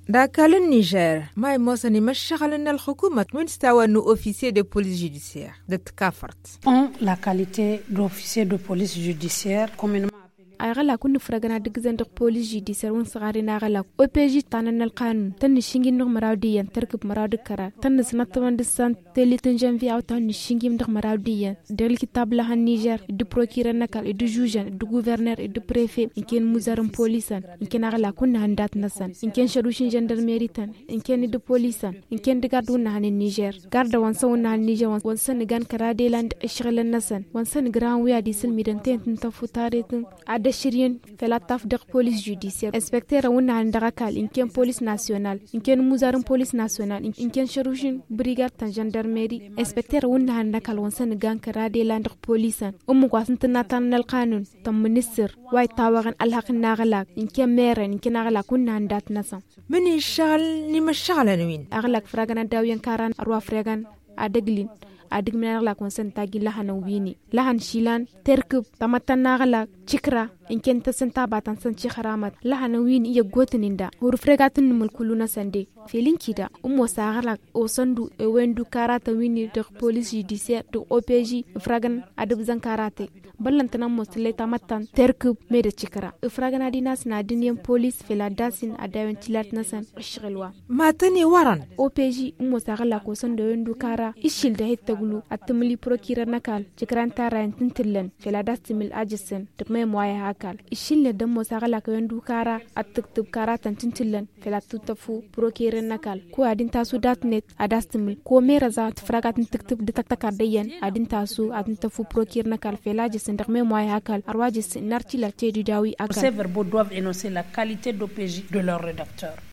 داكال النيجر ما يموصني مشغلنا الحكومة من استوى انه اوفيسير دو بوليس جوديسيير دتكافرت la qualité d'officier de police judiciaire communément أغلى كن فرقنا دقزن دق بوليس جديسر ونصغارنا أغلى OPG تانن القانون تن شينجي نغ مراوديا تركب مراود كرا تن سنة 90 تلي تنجم في أو تن شينجي نغ مراوديا دل كتاب لها النيجر دو بروكير نكال دو جوجان دو غوفرنر دو بريفي إن كان مزارم بوليسان إن كان أغلى كن هندات نسان إن كان شروشين جندرميريتان إن كان دو بوليسان إن كان دقاردون عن النيجر قارد وانسون عن النيجر وانسان نغان كرادي لاند الشغل النسان وانسان غران ويا دي سلميدان تنتفو تاريتن عدا شيرين فلا تفدق بوليس جوديسير انسبكتور ونا عندكال ان كان بوليس ناسيونال ان كان مزارم بوليس ناسيونال ان كان شروشين بريغاد تان جندرميري انسبكتور ونا عندكال وانسان غان كرادي لاند بوليسان واسنتنا تان القانون تم منستر واي تاوغن الحق ناغلاك ان كان ميرن ان كان اغلا كنا عندات نسا من الشغل ني مشغل نوين اغلاك فراغنا داوين كاران اروا فراغان ادغلين adig menar la konsen tagi lahan wini lahan shilan terkub tamatan nagala chikra inken tasenta batan san chikharamat lahan wini ya gotininda hur fregatun mulkuluna sande filin kida sagala o sandu e wendu karata wini de police judiciaire de OPG fragan adab zan karate ballantana mosle tamatan terkub mede chikra fragan adinas na dinyen police fela dasin adawen tilat nasan shigilwa matani waran OPG sagala ko sando wendu kara ishil da hitta التملي بروكير نكال جكران تارين تنتلن فلا داستمل أجسن تقمي موايا هاكال الشيل دم وساغلا كويندو كارا التكتب كارا تنتلن فلا تتفو بروكير نكال كو أدين تاسو دات نت أداستمل كو ميرزا تفراغات تكتب دتكتكار ديان أدين تاسو أدين تفو بروكير نكال فلا جسن تقمي موايا هاكال أرواجس نارتي لتيدي داوي أكال. Ces verbaux doivent énoncer la qualité d'OPJ de leur rédacteur.